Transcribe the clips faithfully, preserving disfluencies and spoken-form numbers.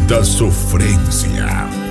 da sofrência.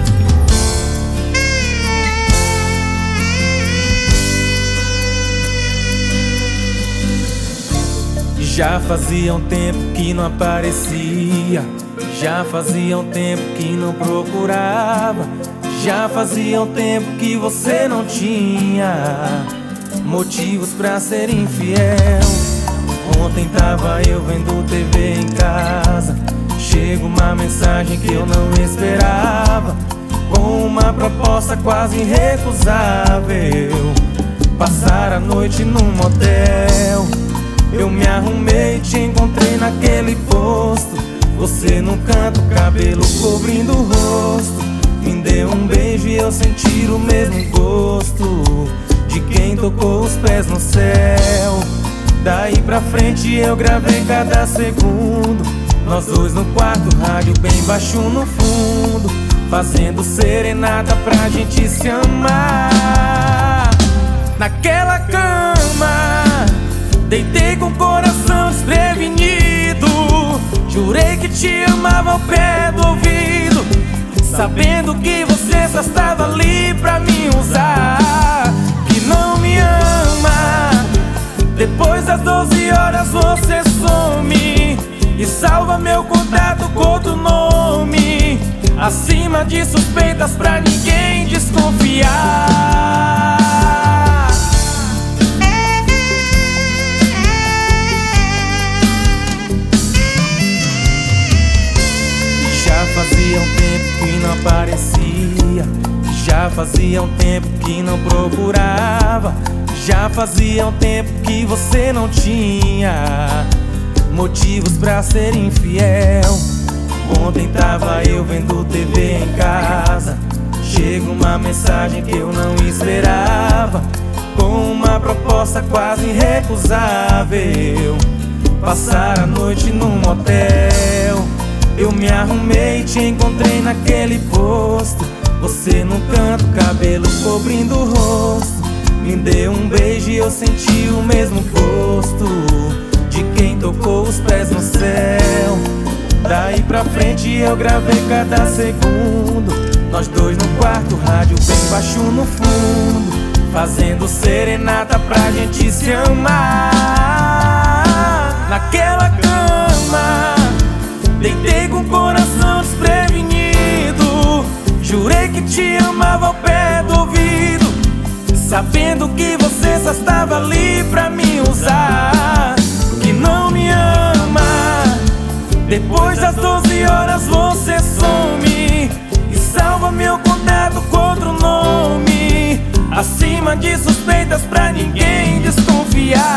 Já fazia um tempo que não aparecia, já fazia um tempo que não procurava, já fazia um tempo que você não tinha motivos pra ser infiel. Ontem tava eu vendo T V em casa, chega uma mensagem que eu não esperava, com uma proposta quase irrecusável: passar a noite num motel. Eu me arrumei e te encontrei naquele posto, você no canto, cabelo cobrindo o rosto. Me deu um beijo e eu senti o mesmo gosto de quem tocou os pés no céu. Daí pra frente eu gravei cada segundo, nós dois no quarto, rádio bem baixo no fundo, fazendo serenata pra gente se amar. Naquela cama, deitei com o coração desprevenido, jurei que te amava ao pé do ouvido, sabendo que você só estava ali pra me usar, que não me ama. Depois das doze horas você some e salva meu contato com outro nome, acima de suspeitas pra ninguém desconfiar. Já fazia um tempo que não aparecia, já fazia um tempo que não procurava, já fazia um tempo que você não tinha motivos pra ser infiel. Ontem tava eu vendo T V em casa, chega uma mensagem que eu não esperava, com uma proposta quase irrecusável: passar a noite num motel. Eu me arrumei e te encontrei naquele posto, você no canto, cabelo cobrindo o rosto. Me deu um beijo e eu senti o mesmo gosto de quem tocou os pés no céu. Daí pra frente eu gravei cada segundo, nós dois no quarto, rádio bem baixo no fundo, fazendo serenata pra gente se amar. Naquela cama, deitei com o coração desprevenido, jurei que te amava ao pé do ouvido, sabendo que você só estava ali pra me usar, que não me ama. Depois das doze horas você some e salva meu contato com outro nome, acima de suspeitas pra ninguém desconfiar.